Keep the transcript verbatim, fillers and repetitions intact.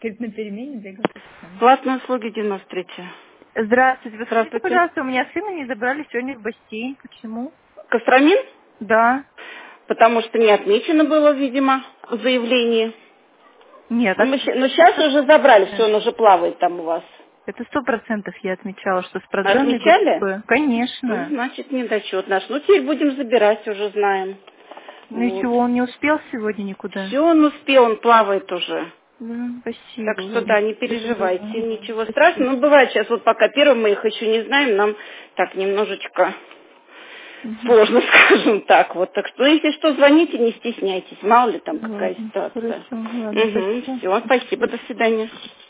На перемене бегал. Платные услуги девяносто третья. Здравствуйте. Вы скажите, Здравствуйте. пожалуйста, у меня сына не забрали сегодня в бассейн. Почему? Костромин? Да. Потому что не отмечено было, видимо, в заявлении. Нет. Ну, мы щ- ну, сейчас уже забрали, все, он уже плавает там у вас. Это сто процентов я отмечала, что с продленной Отмечали? группы. Ну, Конечно. значит, недочет наш. Ну, теперь будем забирать, уже знаем. Ну и Вот. чего, он не успел сегодня никуда? Все, он успел, он плавает уже. Да, спасибо. Так что да, не переживайте, Ага. ничего Спасибо. страшного. Ну, бывает сейчас, вот пока первым мы их еще не знаем, нам так немножечко Угу. сложно, скажем так. Вот, так что, если что, звоните, не стесняйтесь, мало ли там какая Ладно, ситуация. хорошо, ладно, Угу, спасибо. все, спасибо, до свидания.